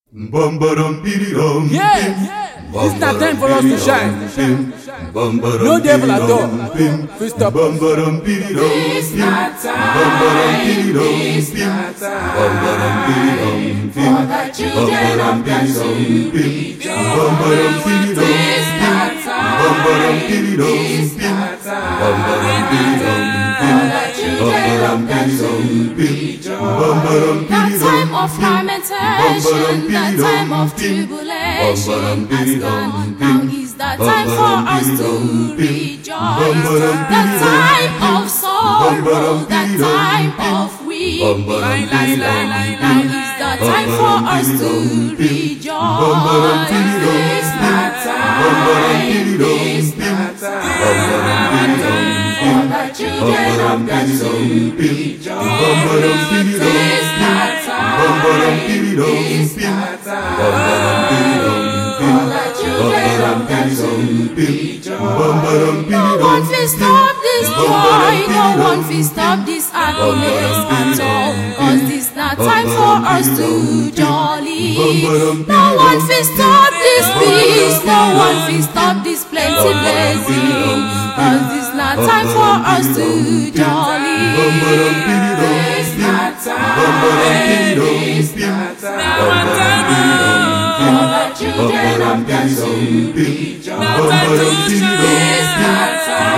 Yeah, it's not time for us to shine. No devil at all. Please stop us. It's not time. It's not time for the children of God to rejoice. It's not time. It's not time for the children of God to rejoice. The time of lamentation, the time of tribulation has gone. Now is the time for us to rejoice. The time of sorrow, the time of weeping has gone. Now is the time for us to rejoice. It's not time. It's not time for the children of God to rejoice. It's not time. It's not time for the children of God to rejoice. No one will stop this joy. No one will stop this happiness at all. 'Cause this not time for us to jolly. No one will stop this peace. No one will stop this plenty blessing. 'Cause this not time for us to jolly. It's not time. It's not time for the children of God to rejoice. It's not time. It's not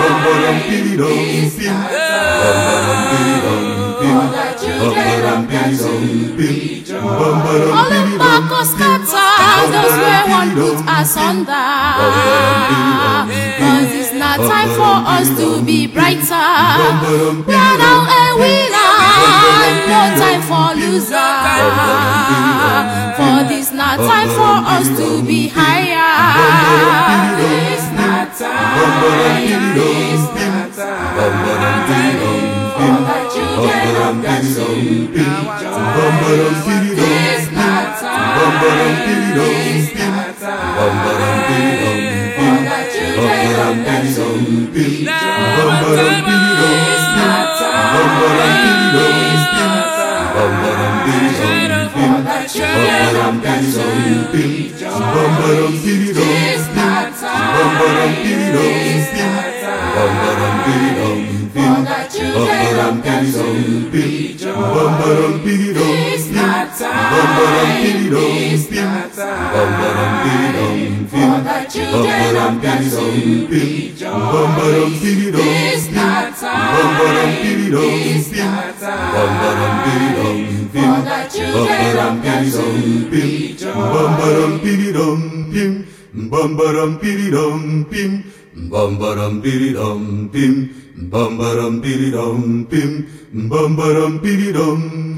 time for the children of God to rejoice. All the back are scattered, those where one put asunder. 'Cause it's not time for us to be brighter. We are now a winner, no time for loser. For this not time for us to be higher. It's not time. It's not time for the children of God to rejoice. It's not time. It's not time for the children of God to rejoice. It's not time. It's not time for the children of God to rejoice. It's not time. It's not time for the children of God to rejoice. It's not time. It's not time for the children of God to rejoice. It's not time. It's not time for the children of God to rejoice. Bam piridom pim, bam piridom pim, bam piridom pim, bam piridom.